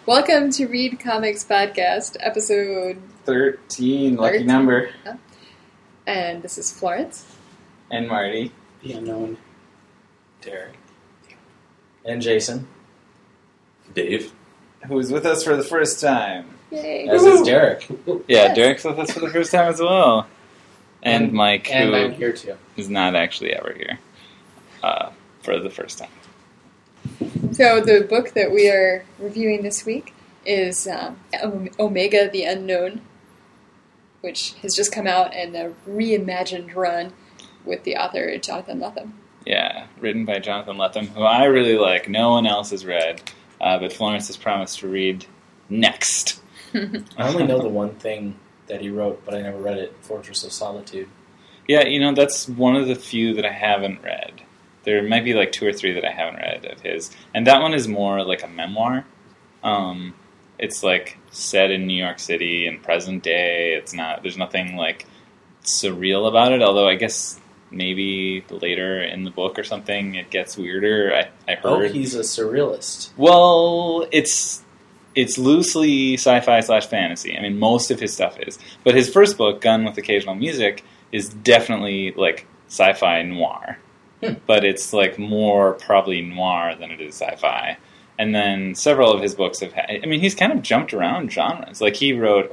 Welcome to Read Comics Podcast, episode 13, lucky number. And this is Florence. And Marty. The unknown. Derek. And Jason. Dave. Who's with us for the first time. Yay. As is Derek. Yeah, Yes. Derek's with us for the first time as well. And Mike, And who I'm here too. is not actually ever here for the first time. So the book that we are reviewing this week is Omega the Unknown, which has just come out in a reimagined run with the author Jonathan Lethem. Yeah, written by Jonathan Lethem, who I really like. No one else has read, but Florence has promised to read next. I only know the one thing that he wrote, but I never read it, Fortress of Solitude. Yeah, that's one of the few that I haven't read. There might be like 2 or 3 that I haven't read of his. And that one is more like a memoir. It's like set in New York City in present day. There's nothing like surreal about it, although I guess maybe later in the book or something it gets weirder. I heard. Oh, he's a surrealist. Well, it's loosely sci-fi / fantasy. I mean, most of his stuff is. But his first book, Gun with Occasional Music, is definitely like sci-fi noir. But it's like more probably noir than it is sci-fi. And then several of his books have had... I mean, he's kind of jumped around genres. Like he wrote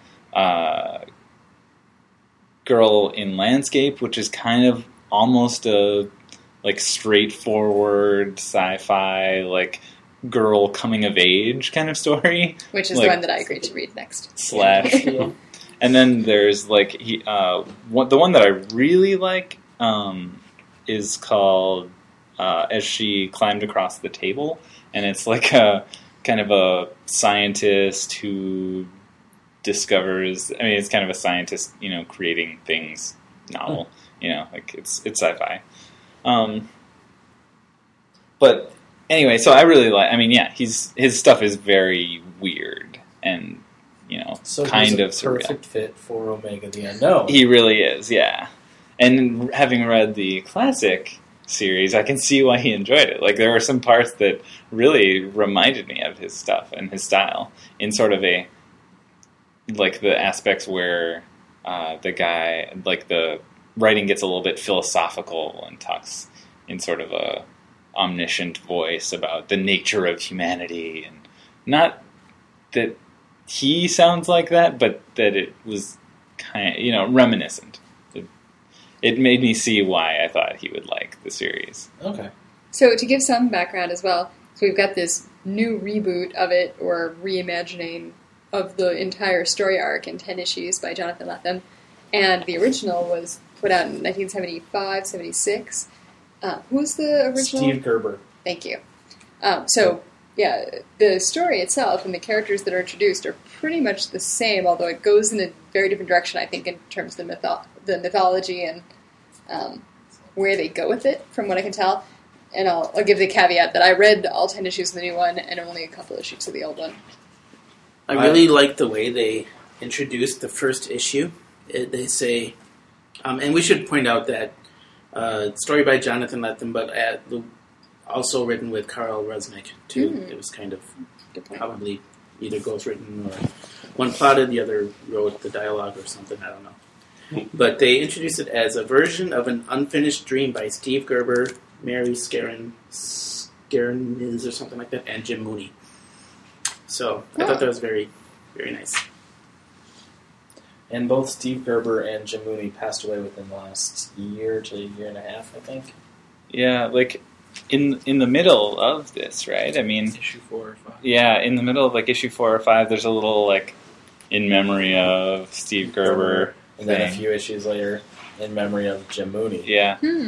Girl in Landscape, which is kind of almost a like straightforward sci-fi, like girl coming of age kind of story. Which is like, the one that I agreed to read next. / And then there's like the one that I really like is called As She Climbed Across the Table, and it's like a kind of a scientist who discovers. I mean, it's kind of a scientist, creating things novel. Like it's sci-fi. But anyway, so I really like. I mean, yeah, his stuff is very weird and So kind of he's a surreal. perfect fit for Omega the Unknown. He really is, yeah. And having read the classic series, I can see why he enjoyed it. Like, there were some parts that really reminded me of his stuff and his style in sort of the aspects where the guy, like, the writing gets a little bit philosophical and talks in sort of a omniscient voice about the nature of humanity. And not that he sounds like that, but that it was kind of, reminiscent. It made me see why I thought he would like the series. Okay. So to give some background as well, so we've got this new reboot of it, or reimagining of the entire story arc in 10 issues by Jonathan Lethem, and the original was put out in 1975, 76. Who's the original? Steve Gerber. Thank you. Yeah, the story itself and the characters that are introduced are pretty much the same, although it goes in a very different direction, I think, in terms of the mythology and where they go with it, from what I can tell. And I'll give the caveat that I read all 10 issues of the new one and only a couple issues of the old one. I really like the way they introduced the first issue. They say, and we should point out that story by Jonathan Lethem, but also written with Carl Resnick, too. Mm. It was kind of Good point. probably either ghostwritten or one plotted, the other wrote the dialogue or something, I don't know. But they introduced it as a version of an unfinished dream by Steve Gerber, Mary Scaraniz or something like that, and Jim Mooney. So I thought that was very, very nice. And both Steve Gerber and Jim Mooney passed away within the last year to a year and a half, I think. Yeah, like in the middle of this, right? I mean, Issue 4 or 5. yeah, in the middle of like issue 4 or 5, there's a little like in memory of Steve Gerber. And then a thing. few issues later, in memory of Jim Mooney. Yeah. Yeah,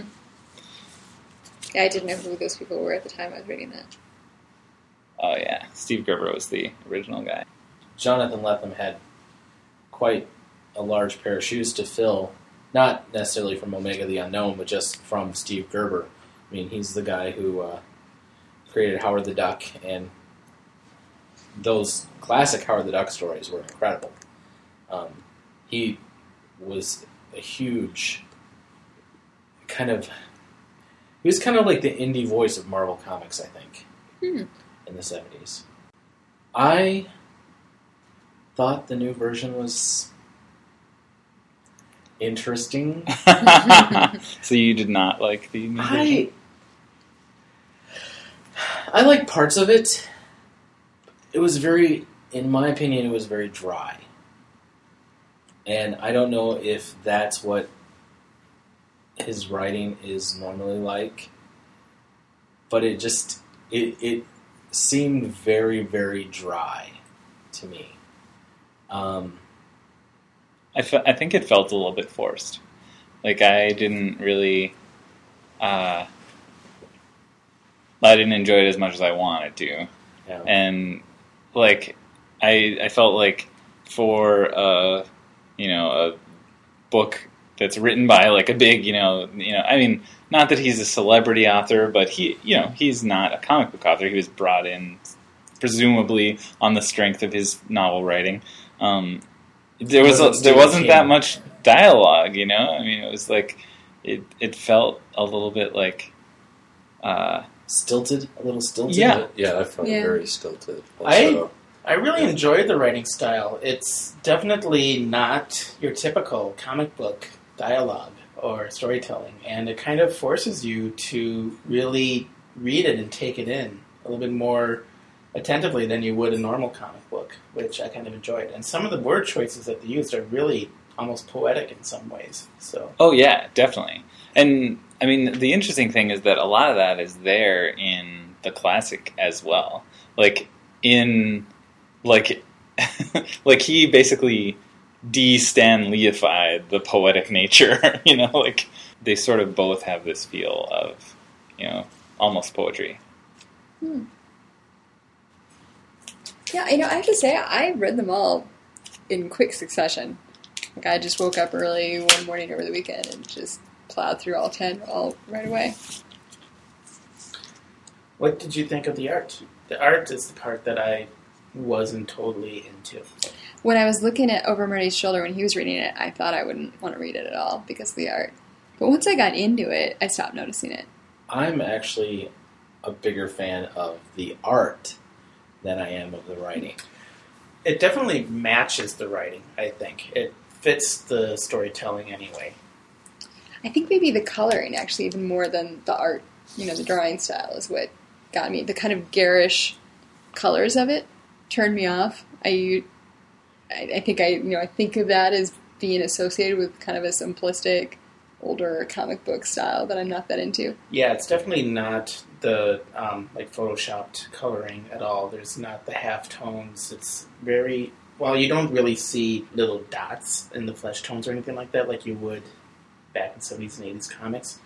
I didn't know who those people were at the time I was reading that. Oh yeah, Steve Gerber was the original guy. Jonathan Lethem had quite a large pair of shoes to fill, not necessarily from Omega the Unknown, but just from Steve Gerber. I mean, he's the guy who created Howard the Duck, and those classic Howard the Duck stories were incredible. He was a huge he was kind of like the indie voice of Marvel Comics, I think, in the 70s. I thought the new version was interesting. So you did not like the new version? I like parts of it. It was in my opinion, it was very dry. And I don't know if that's what his writing is normally like. But it just, it seemed very, very dry to me. I think it felt a little bit forced. Like, I didn't really... I didn't enjoy it as much as I wanted to. Yeah. And, like, I felt like for, a book that's written by, like, a big, I mean, not that he's a celebrity author, but he's not a comic book author. He was brought in, presumably, on the strength of his novel writing. There wasn't that much dialogue, I mean, it was like, it felt a little bit like... Stilted? A little stilted? Yeah. Yeah, I found it very stilted. Also. I really enjoyed the writing style. It's definitely not your typical comic book dialogue or storytelling, and it kind of forces you to really read it and take it in a little bit more attentively than you would a normal comic book, which I kind of enjoyed. And some of the word choices that they used are really almost poetic in some ways. So. Oh yeah, definitely. And I mean, the interesting thing is that a lot of that is there in the classic as well. Like like he basically de-Stan Lee-ified the poetic nature. Like they sort of both have this feel of, almost poetry. Yeah, I have to say, I read them all in quick succession. Like, I just woke up early one morning over the weekend and just plowed through all 10 all right away. What did you think of the art? The art is the part that I wasn't totally into. When I was looking at over Marty's shoulder when he was reading it, I thought I wouldn't want to read it at all because of the art. But once I got into it, I stopped noticing it. I'm actually a bigger fan of the art than I am of the writing. It definitely matches the writing, I think. It fits the storytelling anyway. I think maybe the coloring, actually, even more than the art, the drawing style is what got me. The kind of garish colors of it turned me off. I think I think of that as being associated with kind of a simplistic, older comic book style that I'm not that into. Yeah, it's definitely not the photoshopped coloring at all. There's not the half tones. It's very you don't really see little dots in the flesh tones or anything like that, like you would back in 70s and 80s comics.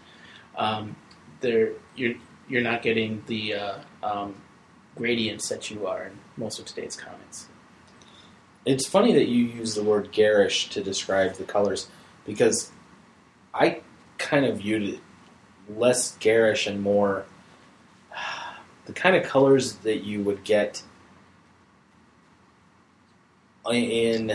You're not getting the gradients that you are in most of today's comics. It's funny that you use the word garish to describe the colors, because I kind of viewed it less garish and more the kind of colors that you would get in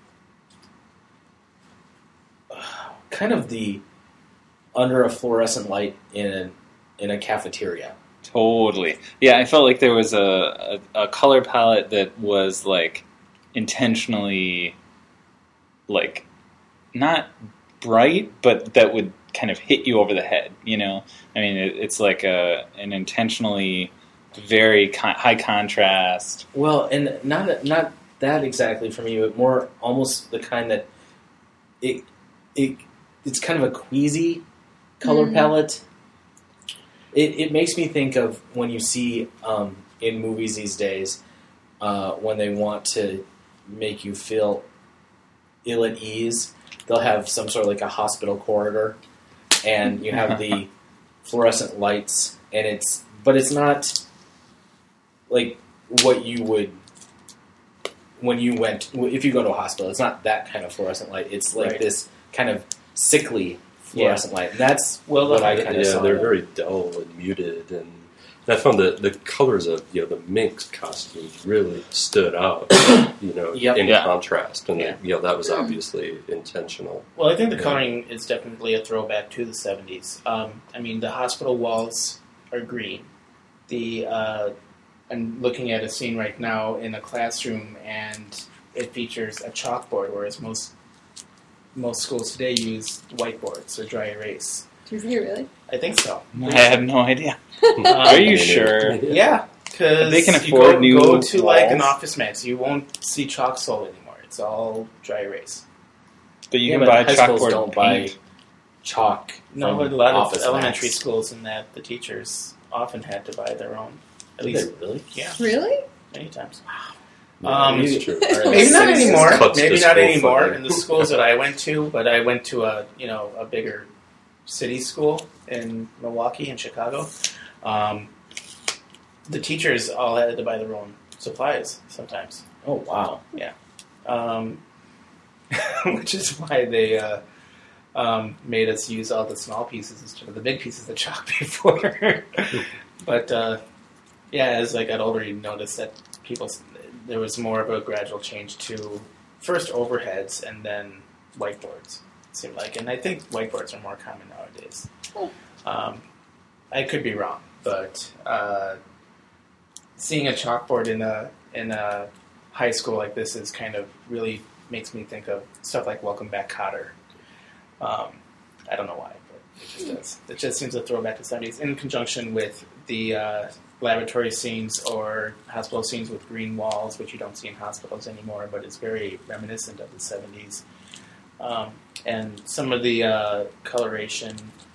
kind of the under a fluorescent light in a cafeteria. Totally. Yeah, I felt like there was a color palette that was like intentionally like not bright, but that would kind of hit you over the head, I mean, it's like an intentionally very high contrast. Well, and not that exactly for me, but more almost the kind that it's kind of a queasy color palette. It makes me think of when you see in movies these days when they want to make you feel ill at ease, they'll have some sort of like a hospital corridor, and you have the fluorescent lights, and it's not like what you would when you if you go to a hospital. It's not that kind of fluorescent light. It's like this kind of sickly fluorescent light. And that's what I kind of saw. Yeah, they're very dull and muted, and I found that the colors of the Minx costumes really stood out, in contrast, and that was obviously intentional. Well, I think the coloring is definitely a throwback to the 70s. I mean, the hospital walls are green. The I'm looking at a scene right now in a classroom, and it features a chalkboard, whereas most schools today use whiteboards or dry erase. Do you really? I think so. I have no idea. Are you sure? Yeah, because they can afford you go to walls. like an office max, you won't see chalk sold anymore. It's all dry erase. But you can buy high schools chalkboard don't paint. buy chalk. No, from but a lot of Office elementary Max. schools in that the teachers often had to buy their own. At Did least, they really? yeah, Really? many times. That's true. Maybe not anymore. Cuts Maybe the not school anymore funding. in the schools that I went to, but I went to a bigger city school in Milwaukee and Chicago. The teachers all had to buy their own supplies sometimes, Oh wow! which is why they made us use all the small pieces instead of the big pieces of chalk before. But as I got older, you noticed that there was more of a gradual change to first overheads and then whiteboards. It seemed like, and I think whiteboards are more common nowadays. Oh. I could be wrong, but seeing a chalkboard in a high school like this is kind of really makes me think of stuff like Welcome Back, Kotter. I don't know why, but it just does. It just seems to throw back to the 70s in conjunction with the laboratory scenes or hospital scenes with green walls, which you don't see in hospitals anymore, but it's very reminiscent of the 70s. And some of the coloration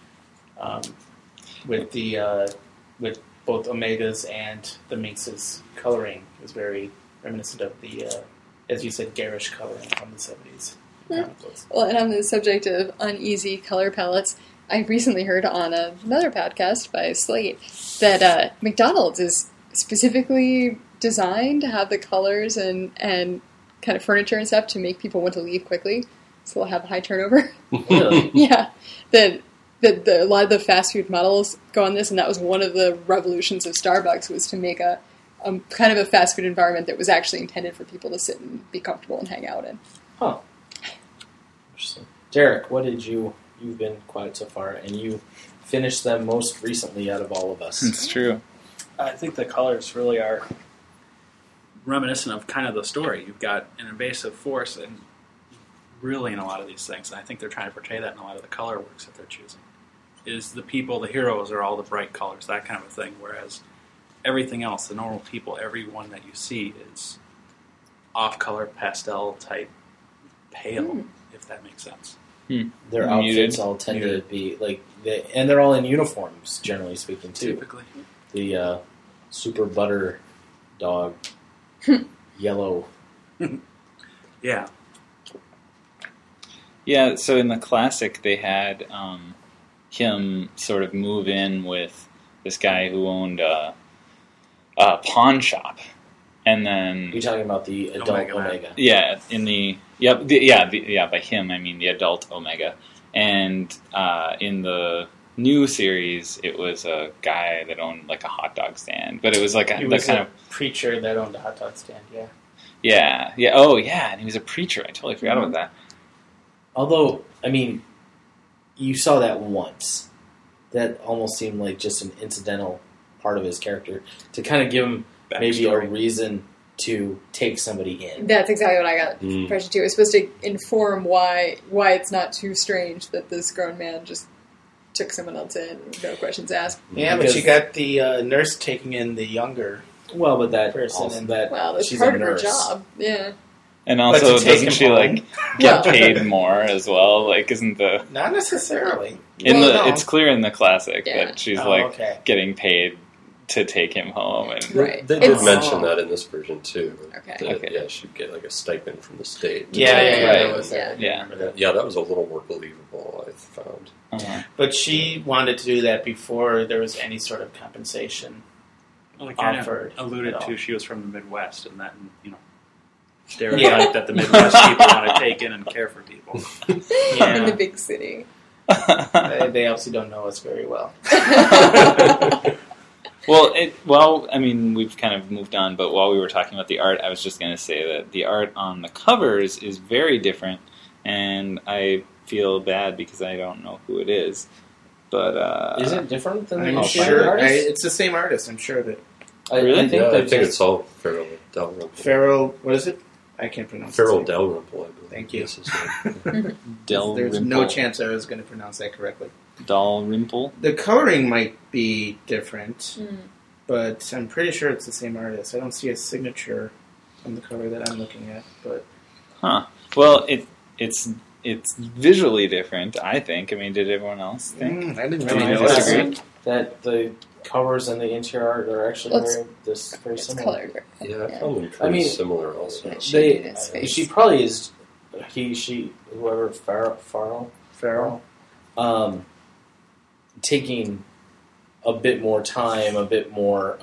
with both Omega's and the Minx's coloring is very reminiscent of the, as you said, garish coloring from the 70s. Well, and on the subject of uneasy color palettes, I recently heard on another podcast by Slate that McDonald's is specifically designed to have the colors and kind of furniture and stuff to make people want to leave quickly, so they'll have high turnover. Really? Yeah. A lot of the fast food models go on this, and that was one of the revolutions of Starbucks, was to make a kind of a fast food environment that was actually intended for people to sit and be comfortable and hang out in. Huh. Interesting. Derek, you've been quiet so far, and you finished them most recently out of all of us. It's true. I think the colors really are reminiscent of kind of the story. You've got an invasive force, and really in a lot of these things, and I think they're trying to portray that in a lot of the color works that they're choosing, is the people, the heroes are all the bright colors, that kind of a thing, whereas everything else, the normal people, everyone that you see is off-color, pastel-type, pale, if that makes sense. Their outfits all tend to be like, and they're all in uniforms, generally speaking, too. Typically. The super butter dog, yellow. Yeah. Yeah, so in the classic, they had him sort of move in with this guy who owned a pawn shop, and then You're talking about the adult Omega. Yeah, in the by him I mean the adult Omega, and in the new series it was a guy that owned like a hot dog stand, but it was like He was a preacher that owned a hot dog stand. Yeah. and he was a preacher. I totally forgot about that. Although, I mean, you saw that once. That almost seemed like just an incidental part of his character to kind of give him maybe a reason to take somebody in. That's exactly what I got the impression too. It's supposed to inform why it's not too strange that this grown man just took someone else in, no questions asked. Yeah, but you got the nurse taking in the younger but that person. also, that that's she's part a of her nurse. job. Yeah. And also, doesn't she like get Well- paid more as well? Like, isn't the Not necessarily. No. it's clear in the classic Yeah. that she's Okay. getting paid to take him home, and Right. They did It's- mention that in this version too. Okay. That, Okay. Yeah, she'd get like a stipend from the state. Yeah, Right. that was that. Yeah. Yeah, that was a little more believable, I found. But she wanted to do that before there was any sort of compensation. Well, they kind Offered of alluded at all. to she was from the Midwest, and that, stereotype that the Midwest people want to take in and care for people. Yeah. In the big city. They obviously don't know us very well. Well, I mean, we've kind of moved on, but while we were talking about the art, I was just going to say that the art on the covers is very different, and I feel bad because I don't know who it is. But Is it different than the I'm Omega sure artist? it's the same artist. I'm sure of it. Really? I think it's all Farrell Dalrymple. Farrell, what is it? I can't pronounce Farrell it. Dalrymple, I believe. Thank you. Dalrymple. There's no chance I was going to pronounce that correctly. Dalrymple. The coloring might be different, but I'm pretty sure it's the same artist. I don't see a signature on the cover that I'm looking at, but Well, it's visually different, I think. I mean, did everyone else think? I didn't I mean, really I notice disagree. That the covers and the interior art are actually very It's similar. colored. Yeah, I found them pretty similar also. It's shaded in space. She probably is. She, whoever Farrell, taking a bit more time, a bit more.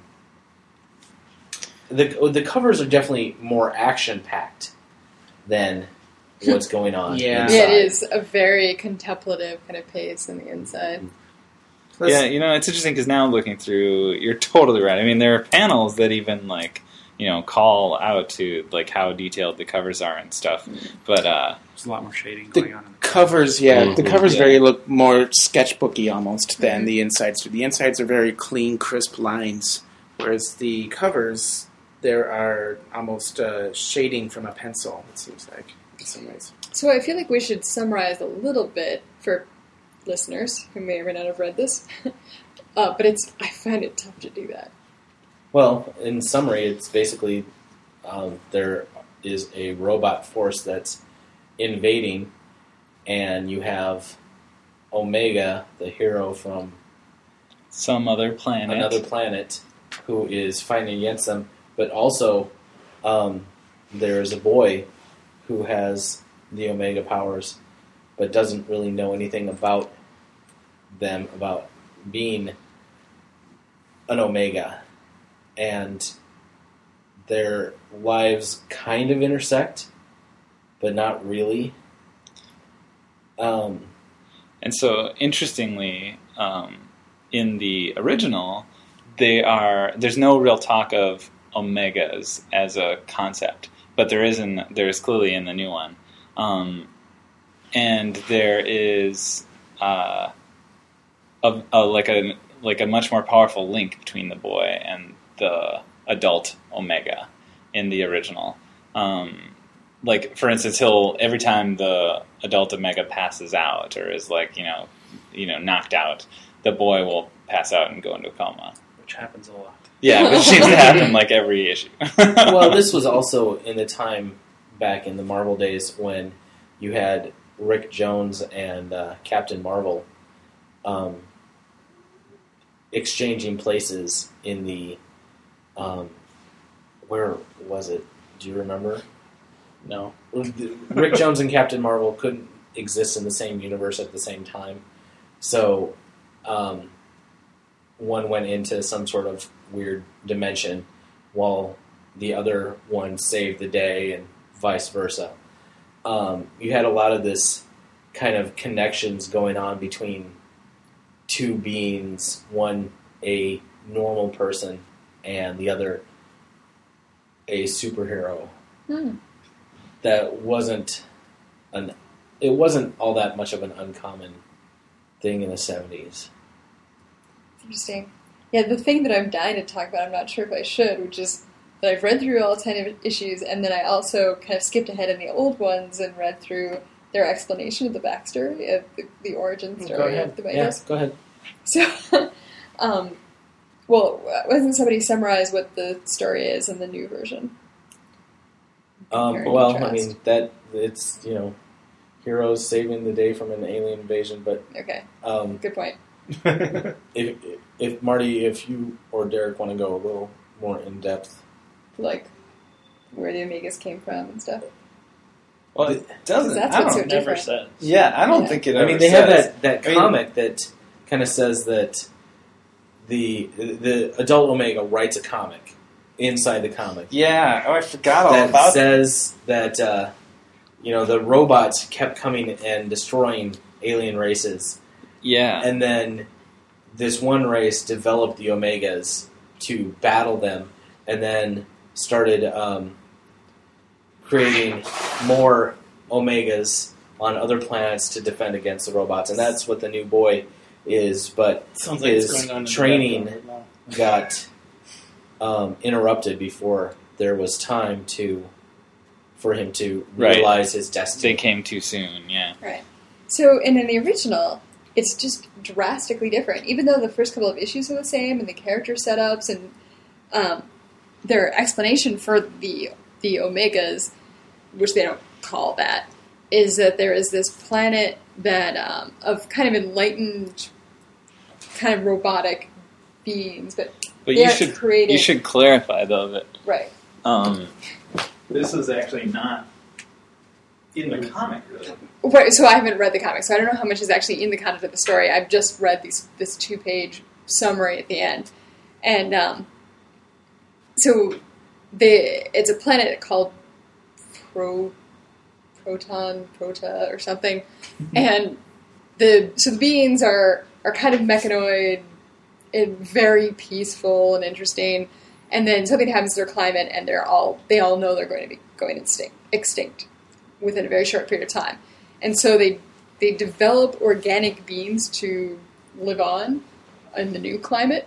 The covers are definitely more action packed than what's going on. Yeah. inside. Yeah, it is a very contemplative kind of pace on the inside. Yeah, it's interesting because now looking through, you're totally right. I mean, there are panels that even call out to how detailed the covers are and stuff. But There's a lot more shading going on in the covers, the covers look more sketchbooky almost than the insides. The insides are very clean, crisp lines, whereas the covers, there are almost shading from a pencil, it seems like, in some ways. So I feel like we should summarize a little bit for listeners who may or may not have read this. But I find it tough to do that. Well, in summary, it's basically there is a robot force that's invading, and you have Omega, the hero from some other planet. Another planet, who is fighting against them. But also, there is a boy who has the Omega powers, but doesn't really know anything about them, about being an Omega. And their lives kind of intersect, but not really. And so, interestingly, in the original, there's no real talk of Omegas as a concept, but there is clearly in the new one. And there is a much more powerful link between the boy and the adult Omega in the original. For instance, every time the adult Omega passes out or is knocked out, the boy will pass out and go into a coma. which happens a lot. Yeah, which seems to happen every issue. Well, this was also in the time back in the Marvel days when you had Rick Jones and Captain Marvel exchanging places in the where was it? Do you remember? No. Rick Jones and Captain Marvel couldn't exist in the same universe at the same time, so one went into some sort of weird dimension while the other one saved the day, and vice versa. You had a lot of this kind of connections going on between two beings, one a normal person and the other a superhero. That wasn't all that much of an uncommon thing in the 70s. Interesting. Yeah, the thing that I'm dying to talk about, I'm not sure if I should, which is that I've read through all 10 issues, and then I also kind of skipped ahead in the old ones and read through their explanation of the backstory, of the origin story of the Megas. Yeah, go ahead. So, wasn't somebody summarize what the story is in the new version? Well, I mean, that it's, heroes saving the day from an alien invasion, but... Okay, good point. If Marty, if you or Derek want to go a little more in depth, like where the Omegas came from and stuff. Well, it doesn't. That's I what's don't so never different. says. Yeah, I don't think it. Ever they says. have that comic that kind of says that the adult Omega writes a comic inside the comic. Yeah, I forgot all about that. Says that the robots kept coming and destroying alien races. Yeah. And then this one race developed the Omegas to battle them, and then started creating more Omegas on other planets to defend against the robots. And that's what the new boy is, but Sounds like his it's going on in training the background right now. got interrupted before there was time for him to realize his destiny. They came too soon, yeah. Right. So, and in the original, it's just drastically different. Even though the first couple of issues are the same, and the character setups and their explanation for the Omegas, which they don't call that, is that there is this planet that of kind of enlightened, kind of robotic beings, but you should clarify though that right. This is actually not in the comic, really. Right, so I haven't read the comic, so I don't know how much is actually in the content of the story. I've just read this 2-page summary at the end, and so it's a planet called Prota or something, and the beings are kind of mechanoid and very peaceful and interesting, and then something happens to their climate, and they all know they're going to be going extinct within a very short period of time, and so they develop organic beings to live on in the new climate,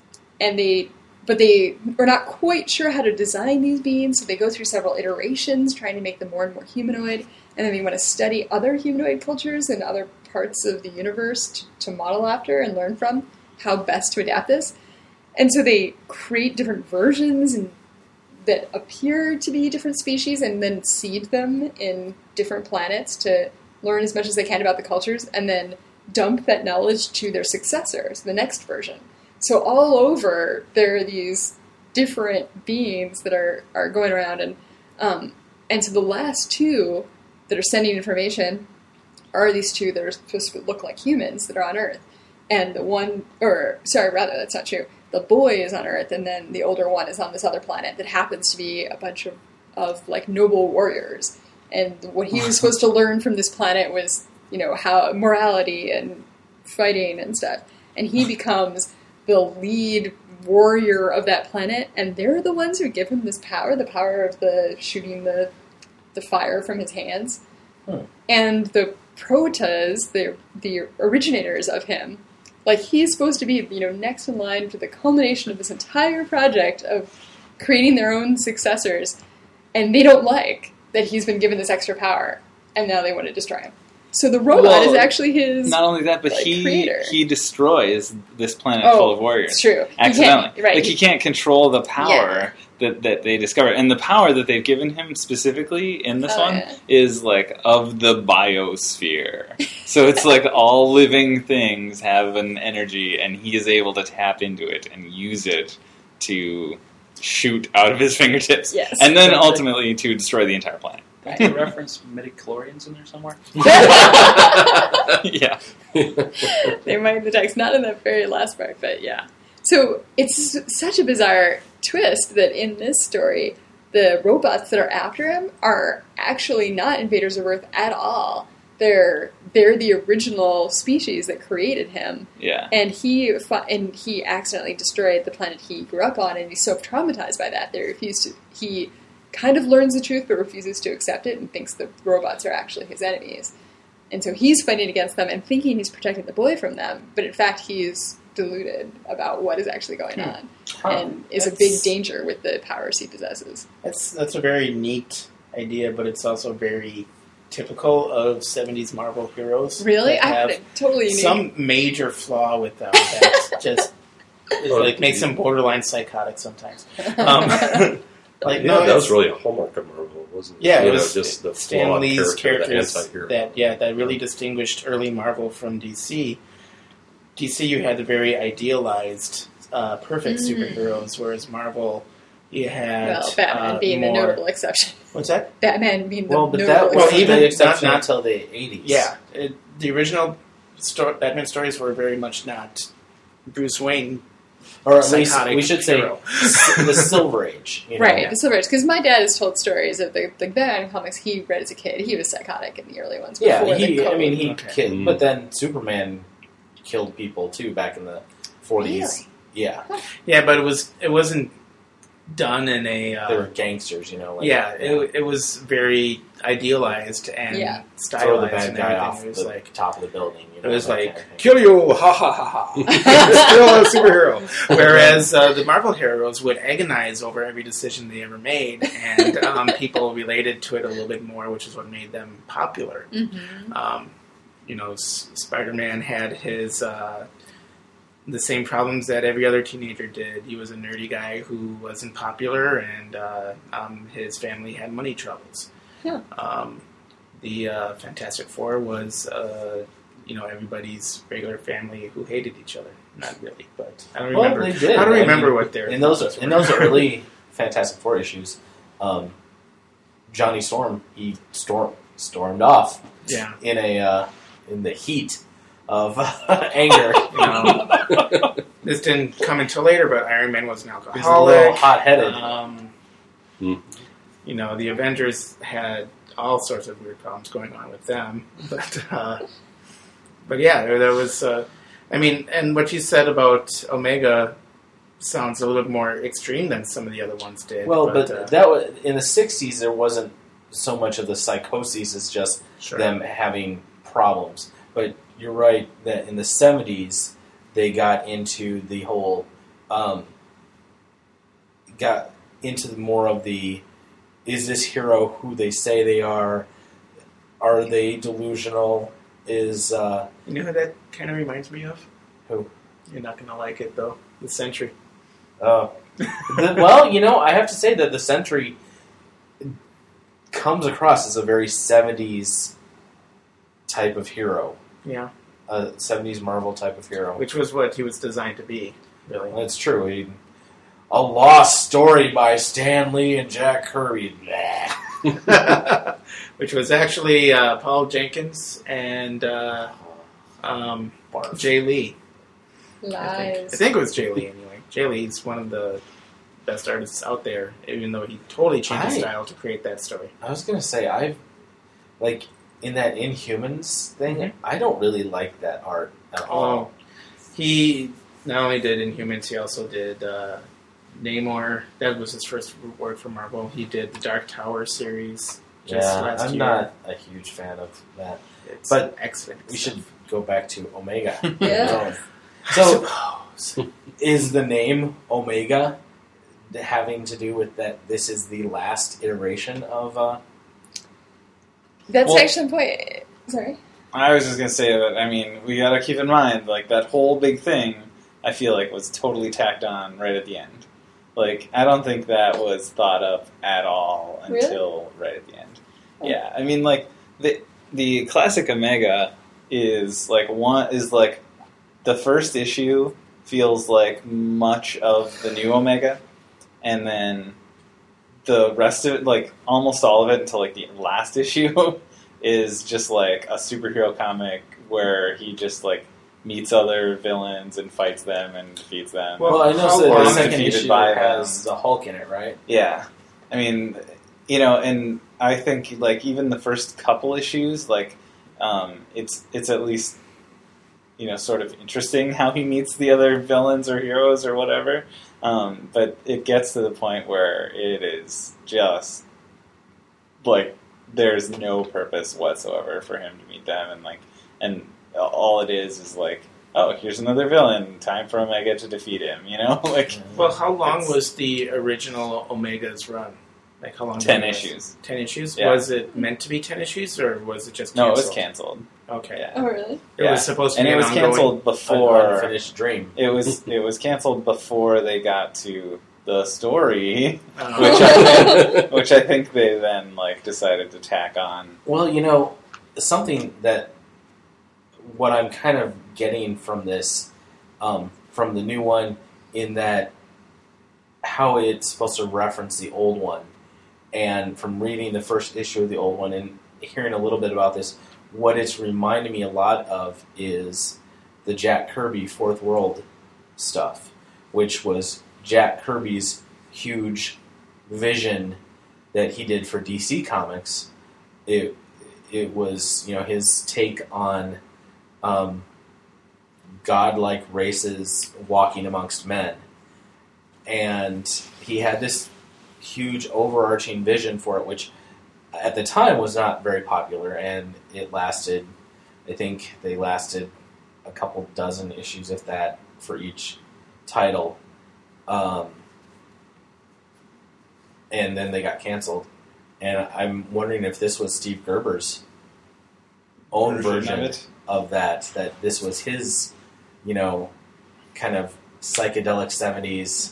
but they are not quite sure how to design these beings, so they go through several iterations trying to make them more and more humanoid, and then they want to study other humanoid cultures and other parts of the universe to model after and learn from how best to adapt this. And so they create different versions that appear to be different species and then seed them in different planets to learn as much as they can about the cultures and then dump that knowledge to their successors, the next version. So all over, there are these different beings that are going around, and so the last two that are sending information are these two that are supposed to look like humans that are on Earth. And that's not true. The boy is on Earth, and then the older one is on this other planet that happens to be a bunch of like noble warriors. And what he was supposed to learn from this planet was, how morality and fighting and stuff. And he becomes the lead warrior of that planet, and they're the ones who give him this power, the power of shooting the fire from his hands. And the Protas, the originators of him, like he's supposed to be, next in line for the culmination of this entire project of creating their own successors, and they don't like that he's been given this extra power, and now they want to destroy him. So the robot is actually his. Not only that, but creator. He destroys this planet full of warriors. It's true. Accidentally. He can't control the power that they discover. And the power that they've given him specifically in this one is like of the biosphere. So it's like all living things have an energy, and he is able to tap into it and use it to shoot out of his fingertips. Yes. And then ultimately to destroy the entire planet. Can you reference midichlorians in there somewhere? Yeah. They might in the text, not in the very last part, but yeah. So it's such a bizarre twist that in this story, the robots that are after him are actually not invaders of Earth at all. They're the original species that created him. Yeah. And he accidentally destroyed the planet he grew up on, and he's so traumatized by that he kind of learns the truth but refuses to accept it and thinks the robots are actually his enemies. And so he's fighting against them and thinking he's protecting the boy from them, but in fact he's deluded about what is actually going on and is a big danger with the powers he possesses. That's a very neat idea, but it's also very typical of 70s Marvel heroes. Really? I have totally unique. Some major flaw with them that just makes them borderline psychotic sometimes. That was really a hallmark of Marvel, wasn't it? Yeah, it was just the Stan Lee's characters that really distinguished early Marvel from DC. DC, you had the very idealized, perfect superheroes, whereas Marvel, you had Batman being the notable exception. What's that? Batman being the notable exception. Well, even the exception not until the 80s. Yeah, the original Batman stories were very much not Bruce Wayne. Or at least we should say the Silver Age. Right, the Silver Age. Because my dad has told stories of the Batman comics he read as a kid. He was psychotic in the early ones. He killed. But then Superman killed people too back in the 40s. Really? Yeah. Yeah, but it wasn't done in a... they were gangsters, Like, it was very idealized and stylized. Throw the bad guy and off it was the like, top of the building. It was like, kill you, ha ha ha ha. Still a superhero. Whereas the Marvel heroes would agonize over every decision they ever made, and people related to it a little bit more, which is what made them popular. Mm-hmm. Spider-Man had his the same problems that every other teenager did. He was a nerdy guy who wasn't popular, and his family had money troubles. Yeah. The Fantastic Four was, everybody's regular family who hated each other. Not really, but I don't remember. Well, they did. I don't remember what their in those early Fantastic Four issues. Johnny Storm, he stormed off. Yeah. In the heat of anger. This didn't come until later, but Iron Man was an alcoholic. He's a little hot-headed. The Avengers had all sorts of weird problems going on with them, but yeah, there was. And what you said about Omega sounds a little bit more extreme than some of the other ones did. Well, but that was in the '60s. There wasn't so much of the psychoses as just them having problems. But you're right that in the '70s they got into the whole, more of the, is this hero who they say they are? Are they delusional? Is you know who that kind of reminds me of? Who? You're not going to like it though. The Sentry. Well, I have to say that the Sentry comes across as a very '70s type of hero. Yeah. A '70s Marvel type of hero. Which was what he was designed to be, really. That's true. A lost story by Stan Lee and Jack Kirby. Which was actually Paul Jenkins and Jay Lee. Lies. I think it was Jay Lee anyway. Jay Lee's one of the best artists out there, even though he totally changed his style to create that story. I was going to say, in that Inhumans thing, I don't really like that art at all. He not only did Inhumans, he also did Namor. That was his first work for Marvel. He did the Dark Tower series last year. I'm not a huge fan of that. But excellent. We should go back to Omega. Yeah. So, is the name Omega having to do with that this is the last iteration of... That's actually the point. Sorry? I was just going to say that, we got to keep in mind, that whole big thing, I feel like, was totally tacked on right at the end. I don't think that was thought up at all until right at the end. Oh. Yeah, the classic Omega is, the first issue feels like much of the new Omega, and then the rest of it, almost all of it until, the last issue is just, a superhero comic where he just, meets other villains and fights them and defeats them. Well, I know the second issue has the Hulk in it, right? Yeah. And I think, even the first couple issues, it's at least, sort of interesting how he meets the other villains or heroes or whatever. But it gets to the point where it is just, there's no purpose whatsoever for him to meet them, and all it is here's another villain, time for Omega to defeat him, Well, how long was the original Omega's run? How long? 10 issues. 10 issues? Yeah. Was it meant to be 10 issues, or was it just canceled? No, it was canceled. Okay. Yeah. Oh, really? It was supposed to be and it was canceled before... Unfinished dream. It was canceled before they got to the story, which I think they then decided to tack on. Well, something that what I'm kind of getting from this, from the new one, in that how it's supposed to reference the old one, and from reading the first issue of the old one and hearing a little bit about this, what it's reminding me a lot of is the Jack Kirby Fourth World stuff, which was Jack Kirby's huge vision that he did for DC Comics. It was, his take on godlike races walking amongst men. and he had this huge overarching vision for it, which at the time was not very popular, and it lasted, I think they lasted a couple dozen issues, if that, for each title. And then they got canceled. And I'm wondering if this was Steve Gerber's own version of that this was his, kind of psychedelic 70s.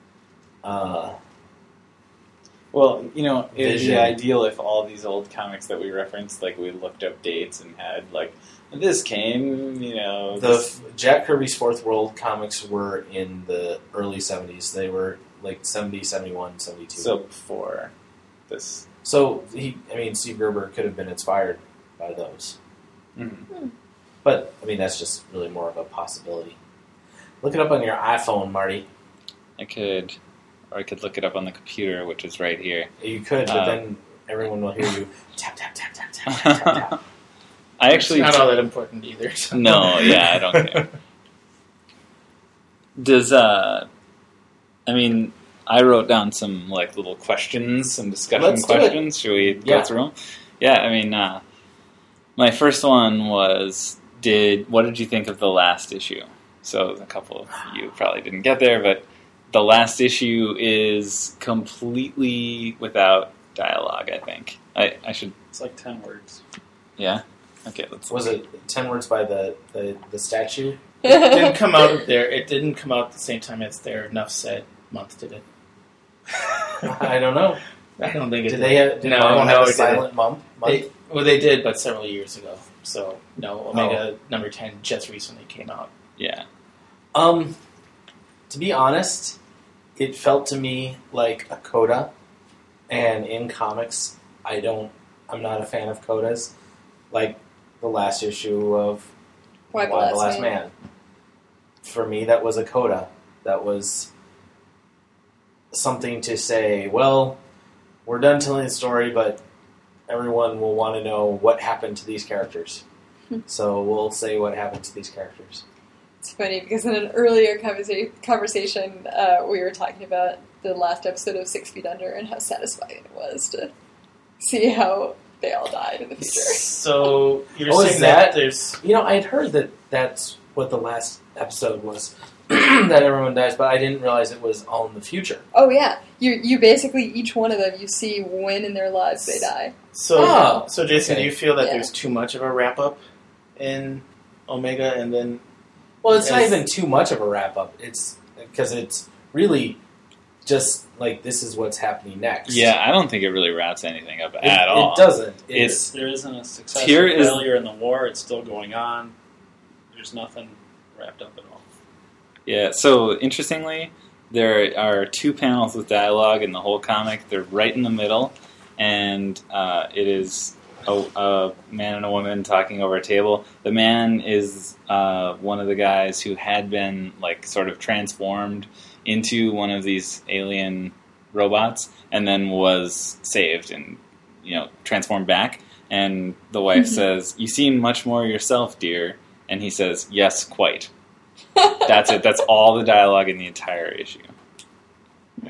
Well, it would be ideal if all these old comics that we referenced, like we looked up dates and had, like, this came, Jack Kirby's Fourth World comics were in the early 70s. They were like 70, 71, 72. So before this. So, Steve Gerber could have been inspired by those. Mm-hmm. But, that's just really more of a possibility. Look it up on your iPhone, Marty. I could look it up on the computer, which is right here. You could, but then everyone will hear you tap, tap, tap, tap, tap, tap, tap, tap. It's not all that important either. So. No, yeah, I don't care. Does, I wrote down some, like, little questions, some discussion questions. Should we go through them? Yeah, my first one was, what did you think of the last issue? So a couple of you probably didn't get there, but the last issue is completely without dialogue, I think. I should... It's like 10 words. Yeah? Okay, Was it 10 words by the statue? It didn't come out there. It didn't come out at the same time as their Enough Said month, did it? I don't know. I don't think it did. Did Marvel have a silent month? They did, but several years ago. So, no, Omega number 10 just recently came out. Yeah. To be honest, it felt to me like a coda, and in comics, I'm not a fan of codas. Like the last issue of Why the Last Man. For me, that was a coda. That was something to say, well, we're done telling the story, but everyone will want to know what happened to these characters. So we'll say what happened to these characters. It's funny, because in an earlier conversation, we were talking about the last episode of 6 Feet Under and how satisfying it was to see how they all died in the future. So you're saying that there's... I had heard that that's what the last episode was, that everyone dies, but I didn't realize it was all in the future. Oh, yeah. You basically, each one of them, you see when in their lives they die. So Jason, do you feel that there's too much of a wrap-up in Omega, and then... Well, it's not even too much of a wrap-up. It's because it's really just like, this is what's happening next. Yeah, I don't think it really wraps anything up at all. It doesn't. There isn't a success or failure in the war. It's still going on. There's nothing wrapped up at all. Yeah, so interestingly, there are 2 panels with dialogue in the whole comic. They're right in the middle, and it is a man and a woman talking over a table. The man is one of the guys who had been, like, sort of transformed into one of these alien robots, and then was saved and, transformed back. And the wife says, "You seem much more yourself, dear." And he says, "Yes, quite." That's it. That's all the dialogue in the entire issue. Yeah.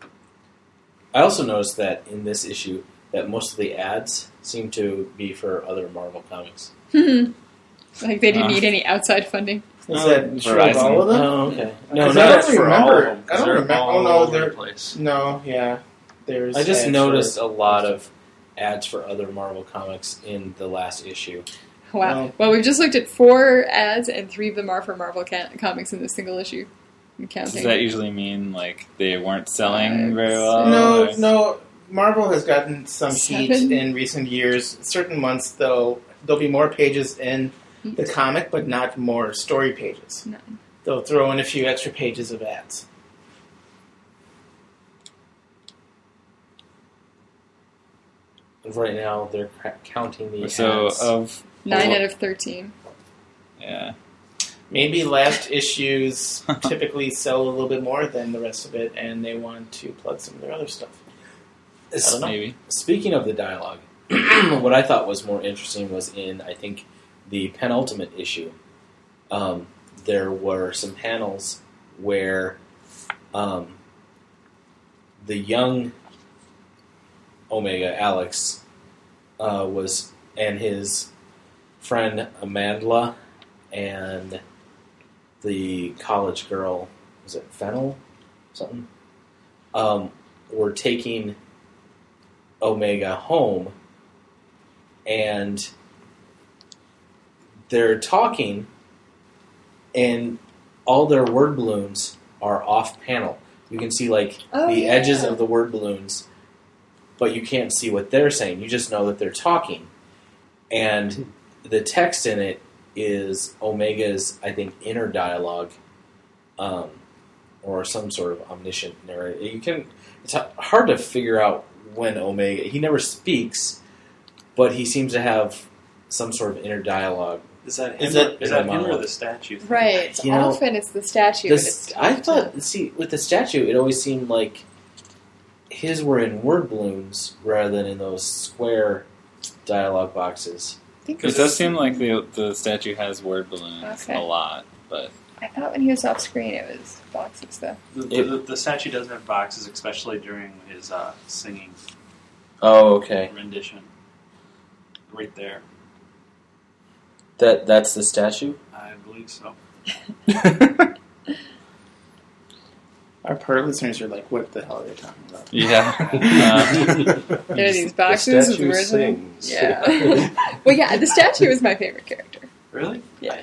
I also noticed that in this issue, that most of the ads seem to be for other Marvel comics. Like they didn't need any outside funding. Is that true of all of them? Oh, okay. No, I not don't remember. I don't remember. Oh, no, they're place. No, yeah. There's. I just noticed a lot of ads for other Marvel comics in the last issue. Wow. Well, we've just looked at 4 ads, and 3 of them are for Marvel comics in this single issue. I'm counting. Does that usually mean, like, they weren't selling very well? No. Marvel has gotten some heat in recent years. Certain months, there'll be more pages in the comic, but not more story pages. No. They'll throw in a few extra pages of ads. Right now, they're counting the ads. So, of... 9 out of 13. Yeah. Maybe last issues typically sell a little bit more than the rest of it, and they want to plug some of their other stuff. I don't know. Maybe. Speaking of the dialogue, what I thought was more interesting was in, I think, the penultimate issue. There were some panels where the young Omega, Alex, and his friend Amandla and the college girl, was it Fennel? Something? Were taking Omega home, and they're talking, and all their word balloons are off panel. You can see the edges of the word balloons, but you can't see what they're saying. You just know that they're talking. And the text in it is Omega's, I think, inner dialogue, or some sort of omniscient narrator. It's hard to figure out when Omega... He never speaks, but he seems to have some sort of inner dialogue. Is that him or the statue? Right. Often it's the statue. I thought, with the statue, it always seemed like his were in word balloons rather than in those square dialogue boxes. It does seem like the statue has word balloons a lot, but... I thought when he was off screen it was boxes, though. The statue does have boxes, especially during his singing rendition. Right there. That's the statue? I believe so. Our part listeners are like, what the hell are they talking about? Yeah. There are these boxes with words in them. Yeah. Well, yeah, the statue is my favorite character. Really? Yeah.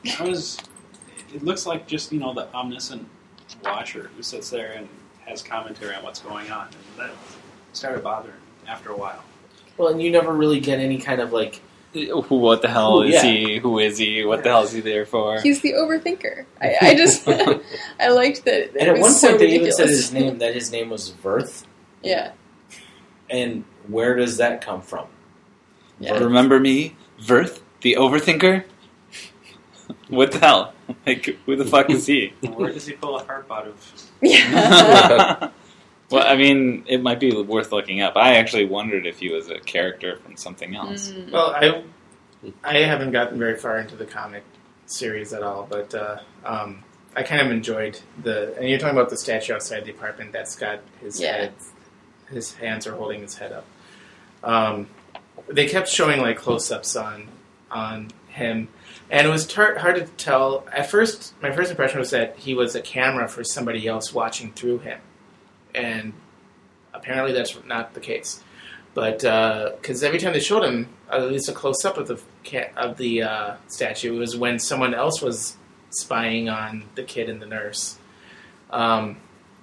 It looks like just, the omniscient watcher who sits there and has commentary on what's going on. And that started bothering me after a while. Well, and you never really get any kind of, what the hell is he? Who is he? What the hell is he there for? He's the overthinker. I just... I liked that. And at one point they even said his name was Verth. Yeah. And where does that come from? Yeah. Remember me? Verth? The overthinker? What the hell? Who the fuck is he? Where does he pull a harp out of? Yeah. Well, I mean, it might be worth looking up. I actually wondered if he was a character from something else. Well, I haven't gotten very far into the comic series at all, but I kind of enjoyed and you're talking about the statue outside the apartment that's got his head, his hands are holding his head up. They kept showing close-ups on him, and it was hard to tell. At first, my first impression was that he was a camera for somebody else watching through him. And apparently that's not the case. But because every time they showed him, at least a close-up of the statue, it was when someone else was spying on the kid and the nurse. But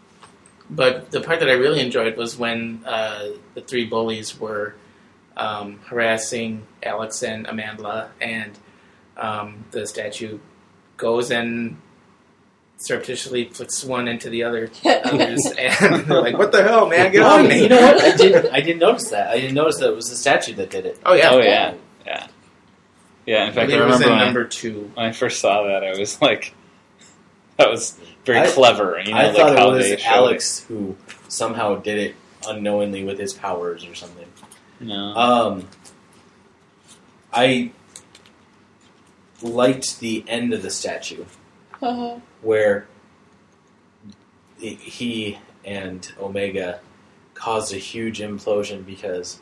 the part that I really enjoyed was when the three bullies were harassing Alex and Amandla, and the statue goes and surreptitiously flicks one into the others, and they're like, "What the hell, man? Get on me!" You know what? I didn't notice that. I didn't notice that it was the statue that did it. Oh yeah. Oh yeah. Yeah. Yeah. In fact, I remember number 2. When I first saw that, I was like, "That was very clever." I thought it was Alex who somehow did it unknowingly with his powers or something. No. I liked the end of the statue. Where he and Omega caused a huge implosion because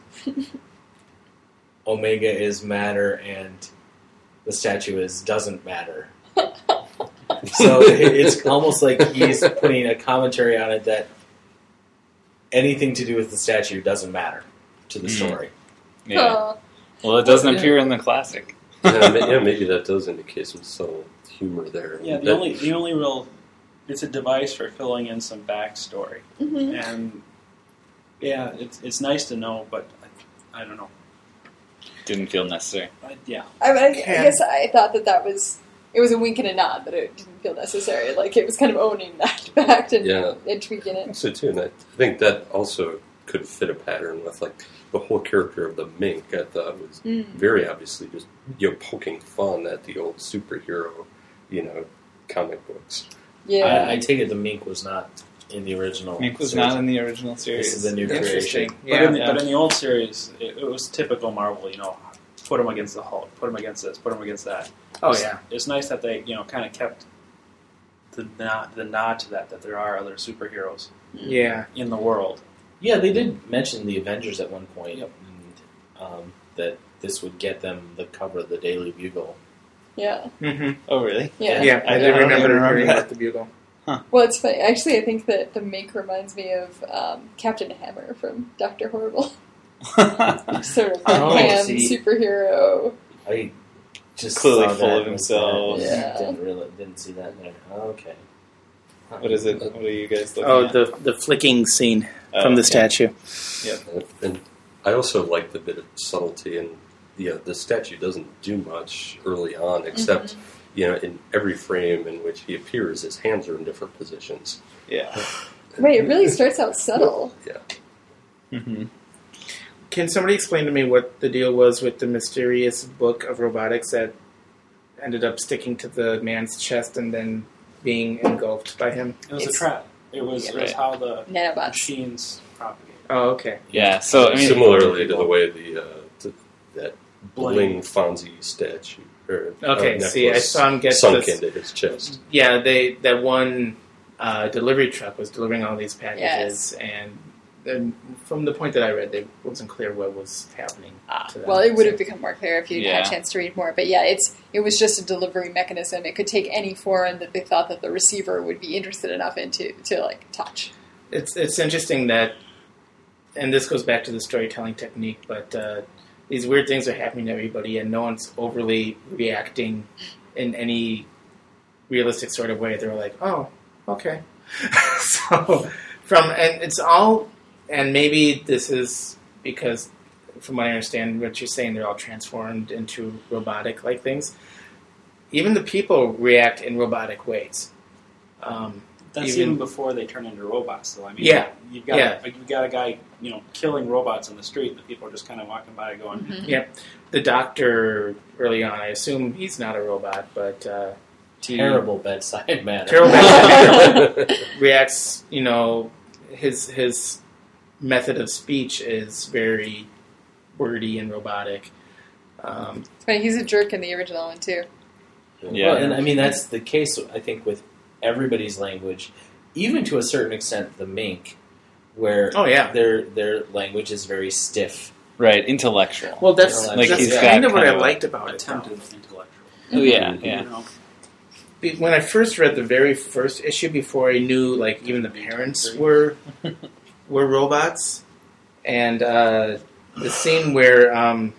Omega is matter and the statue doesn't matter. So it's almost like he's putting a commentary on it that anything to do with the statue doesn't matter to the story. Yeah. Well, it doesn't appear in the classic. Maybe that does indicate some subtle humor there. Yeah, the only real, it's a device for filling in some backstory, and it's nice to know, but I don't know. Didn't feel necessary. I guess I thought that was it was a wink and a nod, but it didn't feel necessary. It was kind of owning that fact and tweaking it. So too, and I think that also could fit a pattern with the whole character of the Mink. I thought was very obviously just poking fun at the old superhero. Comic books. Yeah, I take it the Mink was not in the original. Mink was not in the original series. This is a new creation. Yeah. But in the old series, it was typical Marvel. Put him against the Hulk, put him against this, put him against that. Oh yeah, it's nice that they kind of kept the nod to that there are other superheroes Yeah. in the world. Yeah, they did mention the Avengers at one point, Yep. and that this would get them the cover of the Daily Bugle. Yeah. Mm-hmm. Oh, really? Yeah. Yeah, I don't remember even remember hearing that. about the Bugle. Well, it's funny. Actually, I think that the make reminds me of Captain Hammer from Dr. Horrible. Sort of Oh, ham see. superhero. I just Clearly saw full that of and was himself. Yeah. Didn't see that there. Okay. What is it? What are you guys looking Oh, at? the flicking scene Oh, from the yeah. statue. And I also like the bit of subtlety, and the statue doesn't do much early on, except in every frame in which he appears, his hands are in different positions. Yeah. Right, it really starts out subtle. Mm-hmm. Can somebody explain to me what the deal was with the mysterious book of robotics that ended up sticking to the man's chest and then being engulfed by him? It was It's- a trap. It was Right. how the Nanobots. machines propagate. Oh, okay. Yeah. So I mean, Similarly to the way that Bling. Bling Fonzie statue or Okay, see, I necklace saw him get sunk this. into his chest. Yeah, that one delivery truck was delivering all these packages, and then from the point that I read, it wasn't clear what was happening to them. Well, it would have become more clear if you'd Yeah. had a chance to read more. But yeah, it was just a delivery mechanism. It could take any form that they thought that the receiver would be interested enough into to like touch. It's interesting that, and this goes back to the storytelling technique, but these weird things are happening to everybody, and no one's overly reacting in any realistic sort of way. They're like, oh, okay. So, and it's all, and maybe this is because, from what I understand, what you're saying, they're all transformed into robotic-like things. Even the people react in robotic ways. That's even before they turn into robots, though. I mean, Yeah. you've got a guy, killing robots in the street, and the people are just kind of walking by, going, Yep. The doctor early on, I assume he's not a robot, but Terrible bedside manner. terrible reacts. His method of speech is very wordy and robotic. It's funny, he's a jerk in the original one too. Yeah. Well, and I mean that's the case. I think with everybody's language, even to a certain extent, the Mink, where Oh yeah. their language is very stiff. right, intellectual. Well, that's Like, that's he's kind got of what kind I of liked about it. attempted though. intellectual. Oh, yeah, You yeah. know? When I first read the very first issue, before I knew like even the parents were robots, and the scene where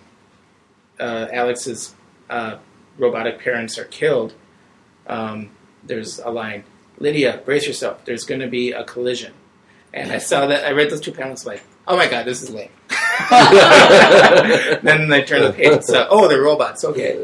Alex's robotic parents are killed, there's a line, "Lydia, brace yourself. There's going to be a collision." And I saw that. I read those two panels like, "Oh my god, this is lame." Then I turned the page and said, "Oh, they're robots. Okay."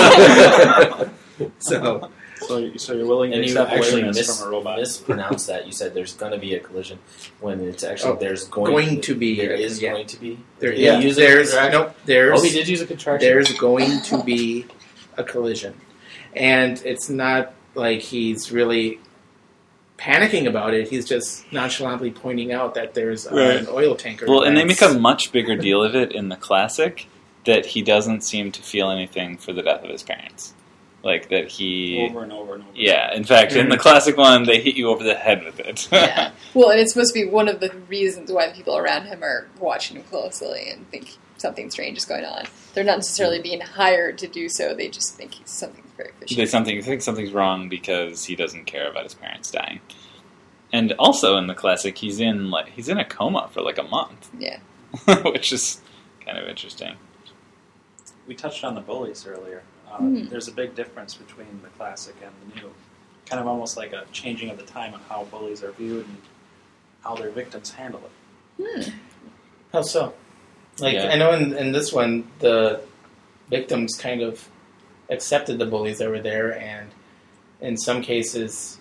So. So you're willing to And you accept actually awareness from a robot. mispronounced that. You said there's going to be a collision when it's actually there's going to be. There is Yeah. going to be. There, Did he yeah, use a there's contraction? nope. There's Oh, he did use a contraction. there's going to be a collision, and it's not like he's really panicking about it. He's just nonchalantly pointing out that there's Right. an oil tanker. Well, and they make that's- a much bigger deal of it in the classic that he doesn't seem to feel anything for the death of his parents. Like that he... over and over and over. Yeah, in fact, in the classic one, they hit you over the head with it. Yeah. Well, and it's supposed to be one of the reasons why the people around him are watching him closely and think something strange is going on. They're not necessarily being hired to do so. They just think something's very fishy. They think something's wrong because he doesn't care about his parents dying. And also in the classic, he's in a coma for like a month. Yeah. Which is kind of interesting. We touched on the bullies earlier. There's a big difference between the classic and the new. Kind of almost like a changing of the time on how bullies are viewed and how their victims handle it. How so? Like Yeah. I know in this one, the victims kind of accepted the bullies that were there, and in some cases,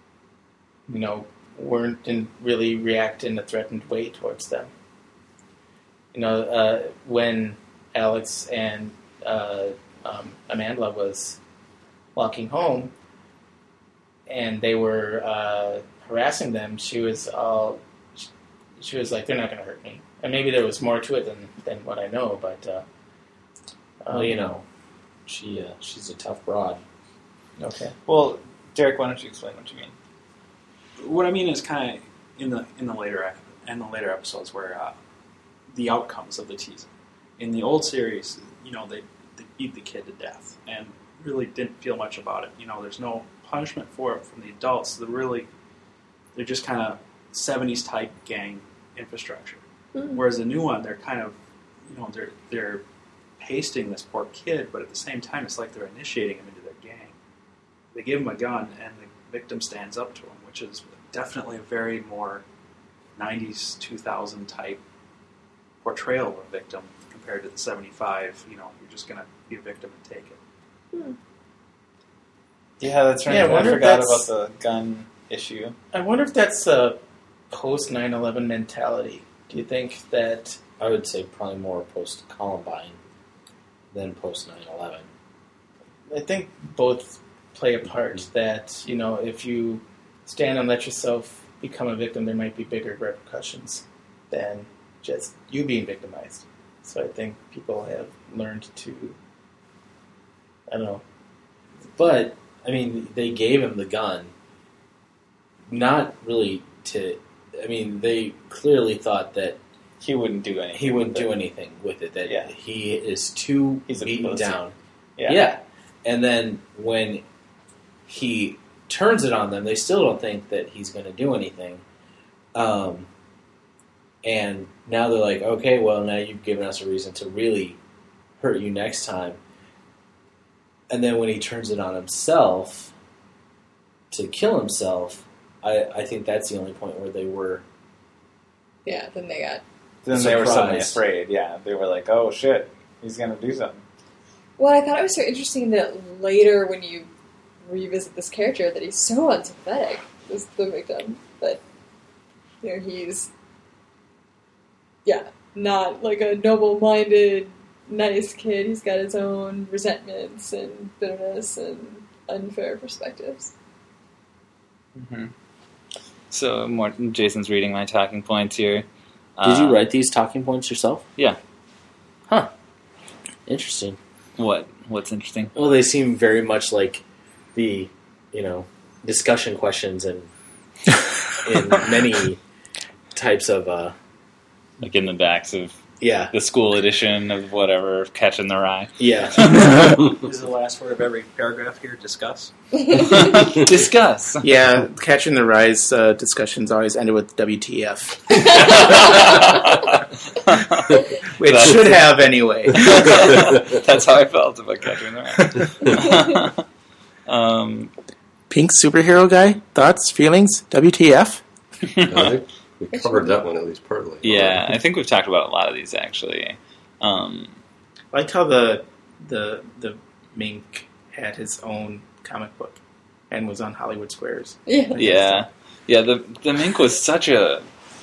didn't really react in a threatened way towards them. When Alex and Amanda was walking home, and they were harassing them, she was like, "They're not going to hurt me." And maybe there was more to it than what I know, but Well, she's a tough broad. Okay. Well, Derek, why don't you explain what you mean? What I mean is kind of in the later episodes where the outcomes of the teasing. In the old series, they beat the kid to death and really didn't feel much about it. There's no punishment for it from the adults. They're just kind of 70s type gang infrastructure. Mm-hmm. Whereas the new one, they're kind of, they're pasting this poor kid, but at the same time, it's like they're initiating him into their gang. They give him a gun, and the victim stands up to him, which is definitely a very more 90s, 2000 type portrayal of a victim compared to the 75, you're just going to be a victim and take it. Hmm. Yeah, that's right. I forgot about the gun issue. I wonder if that's a post 9/11 mentality. Do you think that... I would say probably more post Columbine than post 9/11. I think both play a part. That if you stand and let yourself become a victim, there might be bigger repercussions than just you being victimized. So I think people have learned to, I don't know. But, I mean, they gave him the gun, not really to, I mean, they clearly thought that he wouldn't do anything. He wouldn't do anything with it. That he is too beaten down. Yeah. And then when he turns it on them, they still don't think that he's going to do anything. And now they're like, okay, well, now you've given us a reason to really hurt you next time. And then when he turns it on himself to kill himself, I think that's the only point where they were... Yeah, then they got... Then they were suddenly afraid, They were like, oh, shit, he's going to do something. Well, I thought it was so interesting that later when you revisit this character that he's so unsympathetic as the victim. That, he's... Yeah, not like a noble-minded, nice kid. He's got his own resentments and bitterness and unfair perspectives. Mm-hmm. So, Jason's reading my talking points here. Did you write these talking points yourself? Yeah. Huh. Interesting. What's interesting? Well, they seem very much like the, discussion questions in many types of... like in the backs of the school edition of whatever, Catching the Rye. Yeah. Is the last word of every paragraph here discuss? Discuss. Yeah, Catching the Rye's discussions always ended with WTF. Which should have anyway. That's how I felt about Catching the Rye. Pink superhero guy? Thoughts? Feelings? WTF? We covered that one at least partly. Yeah, I think we've talked about a lot of these actually. I liked how the Mink had his own comic book and was on Hollywood Squares. Yeah. The Mink was such a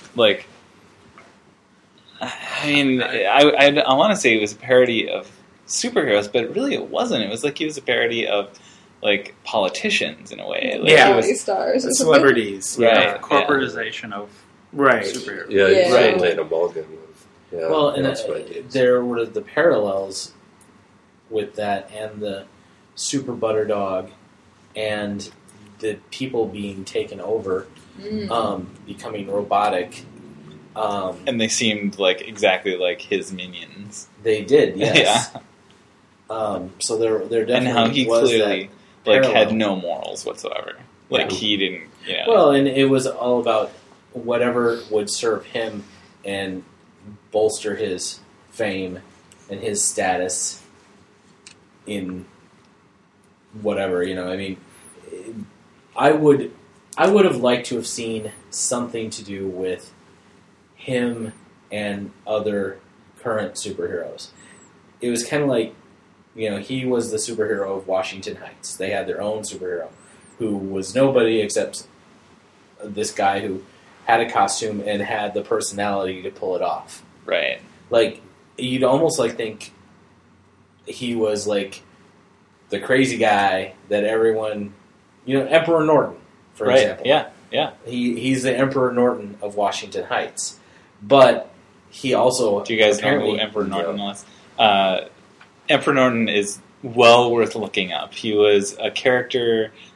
I mean, I want to say it was a parody of superheroes, but really it wasn't. It was like he was a parody of politicians in a way. Stars, celebrities, right? Corporatization of superheroes. Yeah, certainly an amalgam of. Yeah, well, and there were the parallels with that, and the Super Butter Dog, and the people being taken over, becoming robotic. And they seemed exactly like his minions. They did, yes. Yeah. So there definitely and how he was clearly had no morals whatsoever. He didn't. Well, and it was all about whatever would serve him and bolster his fame and his status in whatever. I mean, I would have liked to have seen something to do with him and other current superheroes. It was kind of like, he was the superhero of Washington Heights. They had their own superhero who was nobody except this guy who had a costume and had the personality to pull it off. Right. You'd almost think he was the crazy guy that everyone, Emperor Norton, for example. Yeah. He's the Emperor Norton of Washington Heights. But he also... Do you guys know who Emperor Norton was? Emperor Norton is well worth looking up. He was a character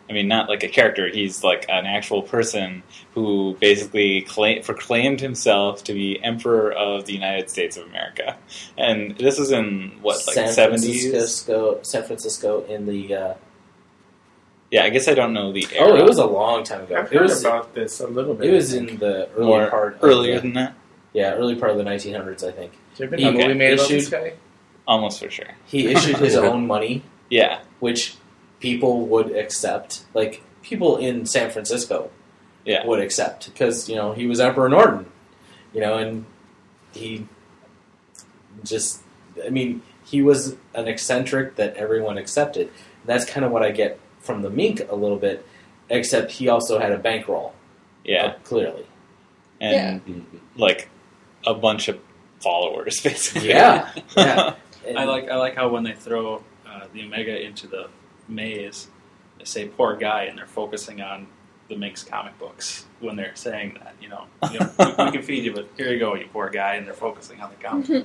I mean, not like a character. He's like an actual person who basically proclaimed himself to be Emperor of the United States of America. And this was in, what, like 70s? San Francisco in the... Yeah, I guess I don't know the era. Oh, it was a long time ago. I've heard about this a little bit. It was in the earlier than that? Yeah, early part of the 1900s, I think. Has there been a movie made about this guy? Almost for sure. He issued his own money. Yeah. Which people would accept. Like, people in San Francisco would accept. Because, he was Emperor Norton. And he just... I mean, he was an eccentric that everyone accepted. And that's kind of what I get from the Mink a little bit, except he also had a bankroll. Yeah. Clearly. And, like, a bunch of followers, basically. Yeah. I like how when they throw the Omega into the maze, they say "poor guy" and they're focusing on the Mink's comic books when they're saying that. We can feed you, but here you go, you poor guy, and they're focusing on the comic.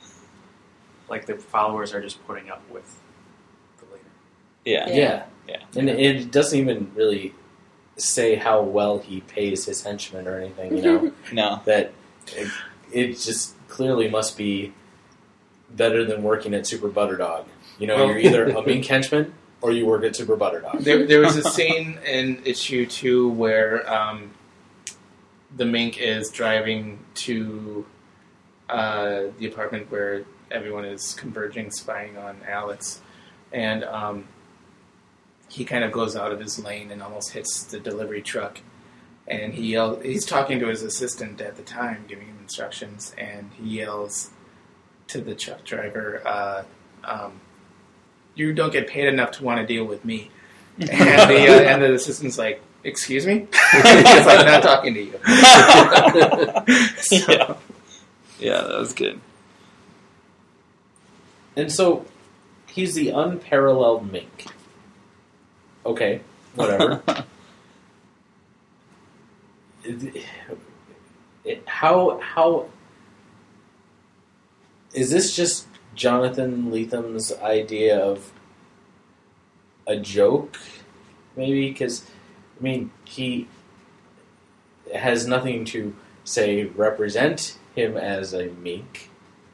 Like the followers are just putting up with the leader. Yeah. And it doesn't even really say how well he pays his henchmen or anything. No. That it just clearly must be better than working at Super Butterdog. You're either a Mink henchman or you work at Super Butterdog. There was a scene in issue 2 where the Mink is driving to the apartment where everyone is converging, spying on Alex, and he kind of goes out of his lane and almost hits the delivery truck. And he's talking to his assistant at the time, giving him instructions, and he yells to the truck driver, "You don't get paid enough to want to deal with me." And the assistant's like, "Excuse me?" It's like, "Not talking to you." Yeah, that was good. And so, he's the unparalleled Mink. Okay, whatever. How is this just Jonathan Letham's idea of a joke? Maybe because he has nothing to say represent him as a Mink.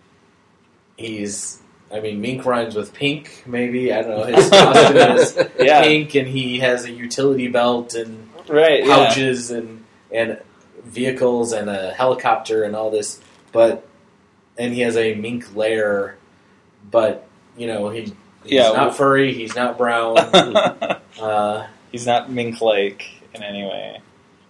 Mink rhymes with pink, maybe. I don't know. His costume is pink, and he has a utility belt and pouches and vehicles and a helicopter and all this. And he has a Mink lair, but, he's not furry, he's not brown. He's not Mink-like in any way.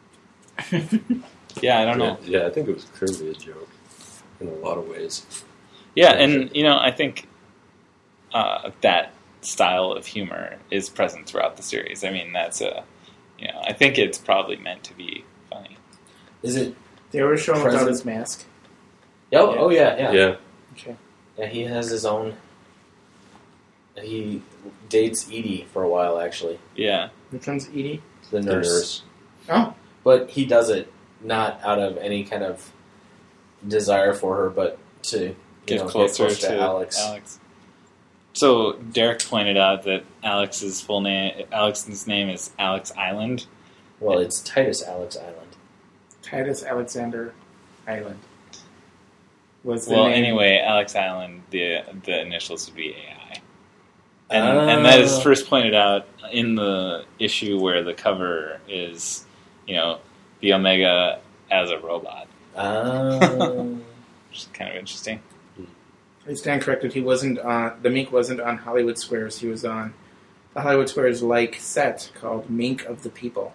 I don't know. Yeah, I think it was clearly a joke in a lot of ways. Yeah, and, I think that style of humor is present throughout the series. I mean, that's I think it's probably meant to be funny. Is it? They were showing without his mask. Oh, yeah. Yeah. Okay. Yeah, he has his own... He dates Edie for a while, actually. Yeah. Which one's Edie? The nurse. Oh. But he does it not out of any kind of desire for her, but to get closer to Alex. So Derek pointed out that Alex's name is Alex Island. Well, it's Titus Alex Island. Titus Alexander Island. Anyway, Alex Island, the initials would be AI. And that is first pointed out in the issue where the cover is, the Omega as a robot. Which is kind of interesting. I stand corrected. He wasn't on... The Mink wasn't on Hollywood Squares. He was on the Hollywood Squares-like set called Mink of the People.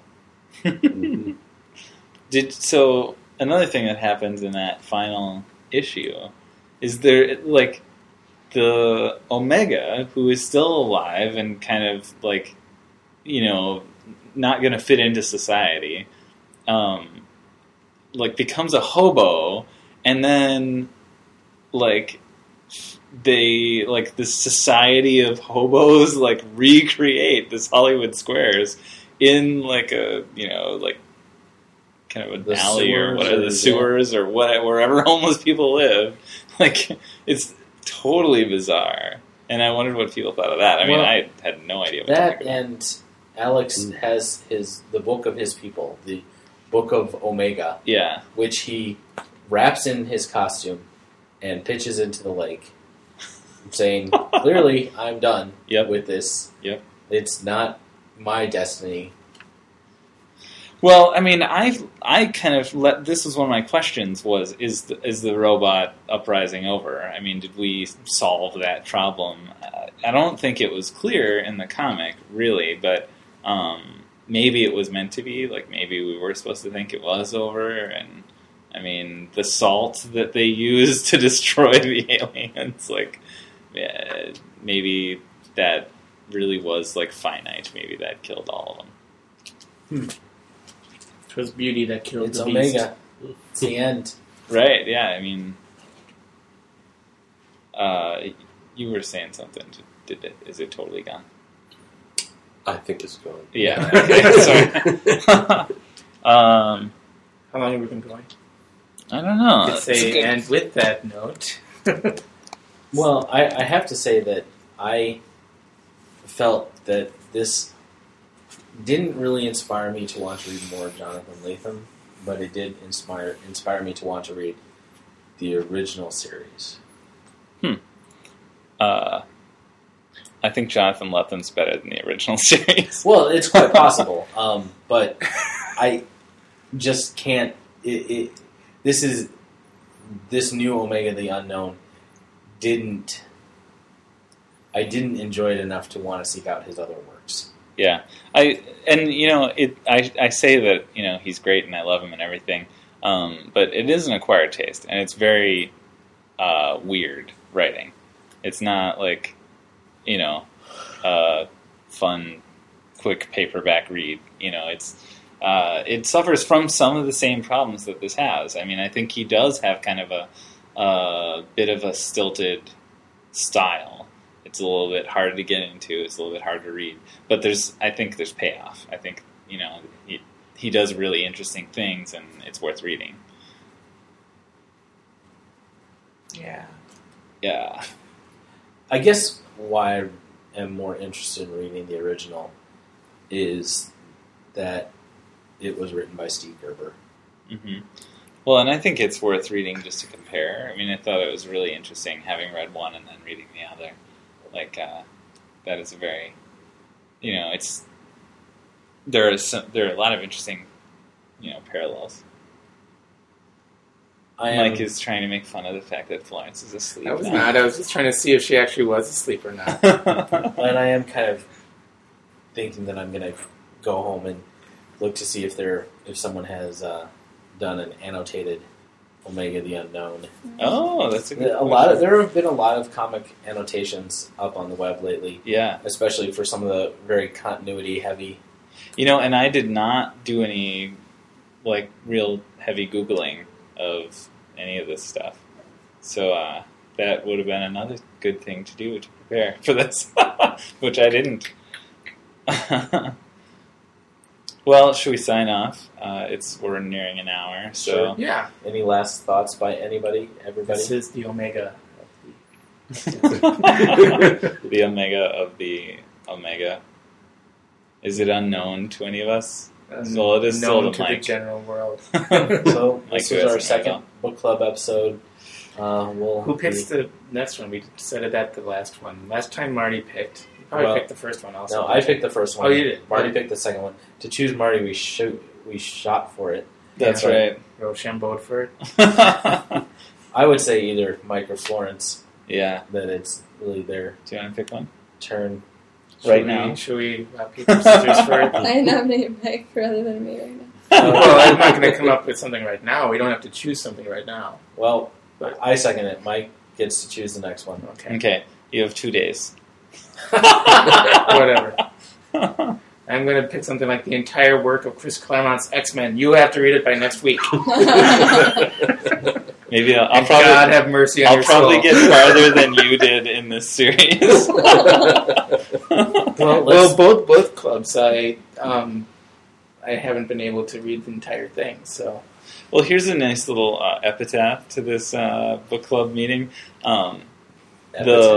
So another thing that happens in that final issue is there, like, the Omega, who is still alive and kind of, like, not going to fit into society, becomes a hobo, and then, this society of hobos, recreate this Hollywood Squares in, kind of an alley or whatever, the sewers or wherever homeless people live. It's totally bizarre. And I wondered what people thought of that. I mean, I had no idea what to think about. And Alex has the book of his people, the Book of Omega, which he wraps in his costume and pitches into the lake, saying, clearly, I'm done with this. Yep. It's not my destiny. Well, I mean, I kind of this was one of my questions was, is the robot uprising over? I mean, did we solve that problem? I don't think it was clear in the comic, really, but maybe it was meant to be. Like, maybe we were supposed to think it was over, and I mean, the salt that they used to destroy the aliens, like, maybe that really was, like, finite. Maybe that killed all of them. It was beauty that killed it's the Omega. beast. It's the end. Right, yeah, I mean, you were saying something. Is it totally gone? I think it's gone. Yeah. Okay, sorry. How long have we been going? I don't know. And with that note... Well, I have to say that I felt that this didn't really inspire me to want to read more of Jonathan Lethem, but it did inspire me to want to read the original series. I think Jonathan Lethem's better than the original series. Well, it's quite possible, but I just can't. This new Omega the Unknown I didn't enjoy it enough to want to seek out his other works. Yeah, I say that he's great and I love him and everything, but it is an acquired taste and it's very weird writing. It's not like fun, quick paperback read. It suffers from some of the same problems that this has. I mean, I think he does have kind of a bit of a stilted style. It's a little bit hard to get into. It's a little bit hard to read. But I think there's payoff. I think, he does really interesting things and it's worth reading. Yeah. Yeah. I guess why I am more interested in reading the original is that it was written by Steve Gerber. Mm-hmm. Well, and I think it's worth reading just to compare. I mean, I thought it was really interesting having read one and then reading the other. Like, that is a very, there are a lot of interesting, parallels. Mike is trying to make fun of the fact that Florence is asleep. I was not. I was just trying to see if she actually was asleep or not. And I am kind of thinking that I'm going to go home and look to see if someone has done an annotated Omega the Unknown. Oh, that's a good There have been a lot of comic annotations up on the web lately. Yeah. Especially for some of the very continuity heavy. And I did not do any, real heavy Googling of any of this stuff. So that would have been another good thing to do to prepare for this, which I didn't. Well, should we sign off? We're nearing an hour, so sure. Yeah. Any last thoughts by anybody? Everybody? This is the Omega. The Omega of the Omega. Is it unknown to any of us? Well, it is known still to the general world. So this is our second book club episode. Who picks the next one? We decided that the last one. Last time Marty picked. You probably picked the first one also. No, I picked the first one. Oh, you did? Marty picked the second one. To choose Marty, we shot for it. That's right. Rochambeau for it. I would say either Mike or Florence. Yeah. That it's really their Do you want to pick one? turn. Now. Should we rock, paper, scissors for it? I nominate Mike rather than me right now. Well, I'm not going to come up with something right now. We don't have to choose something right now. Well, I second it. Mike gets to choose the next one. Okay. You have 2 days. Whatever. I'm going to pick something like the entire work of Chris Claremont's X-Men. You have to read it by next week. Maybe I'll probably God have mercy on your soul. I'll probably get farther than you did in this series. Well, both clubs, I haven't been able to read the entire thing. So, well, here's a nice little epitaph to this book club meeting. Epitaph.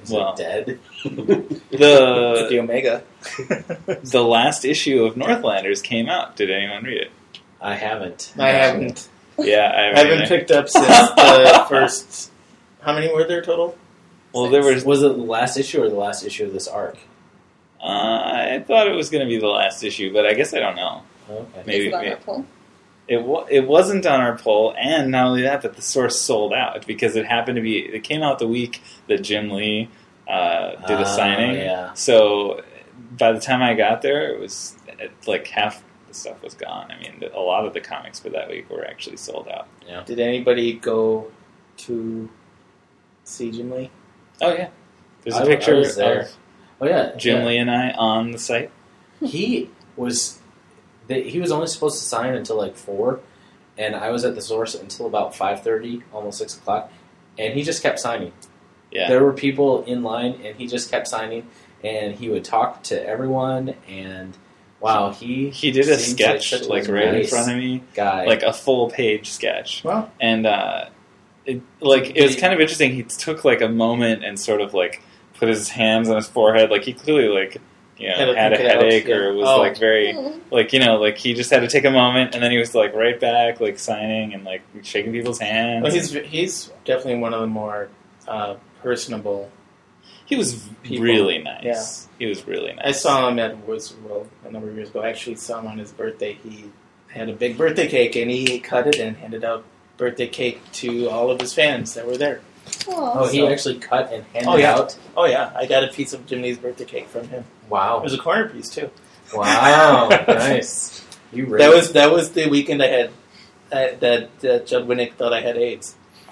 Is Well, it dead? The Omega. the last issue of Northlanders came out. Did anyone read it? I haven't. I haven't. Yeah, I haven't picked up since the first. How many were there total? Well, there was. Was it the last issue or the last issue of this arc? I thought it was going to be the last issue, but I guess I don't know. Okay. Maybe Is it on our poll? it wasn't on our poll, and not only that, but the source sold out because it happened to be. It came out the week that Jim Lee did a signing. Yeah. So by the time I got there, it was like half the stuff was gone. I mean, a lot of the comics for that week were actually sold out. Yeah. Did anybody go to see Jim Lee? Oh yeah, there's a I picture was there. of Oh yeah. Jim yeah. Lee and I on the site. He was only supposed to sign until like 4, and I was at the source until about 5:30, almost 6 o'clock, and he just kept signing. Yeah, There were people in line, and he just kept signing, and he would talk to everyone, and wow, he did a seems sketch such a like right in nice front of me, guy. like a full page sketch. Wow. And it was kind of interesting. He took like a moment and sort of like put his hands on his forehead, like he clearly like had a headache or was like very like he just had to take a moment, and then he was like right back like signing and like shaking people's hands. Well, he's definitely one of the more personable. He was people. Really nice. Yeah. He was really nice. I saw him at Woods World a number of years ago. I actually saw him on his birthday. He had a big birthday cake, and he cut it and handed out birthday cake to all of his fans that were there. Oh, he actually cut and handed Oh, yeah. out? Oh yeah, I got a piece of Jim Lee's birthday cake from him. Wow. It was a corner piece too. Wow. Nice. You really... That was the weekend I had that Judd Winnick thought I had AIDS.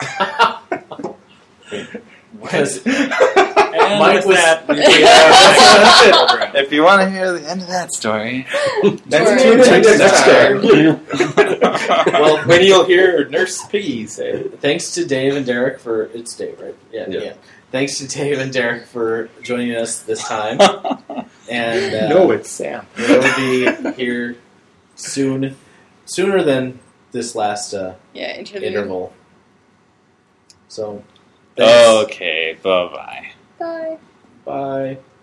And Mike with was- that, Yeah, if you want to hear the end of that story, That's Tune in next time. Well, when you'll hear Nurse Piggy say, Thanks to Dave and Derek for... It's Dave, right? yeah. Thanks to Dave and Derek for joining us this time. And No, it's Sam. we'll be here sooner than this last interval. So, thanks. okay, bye bye. Bye. Bye.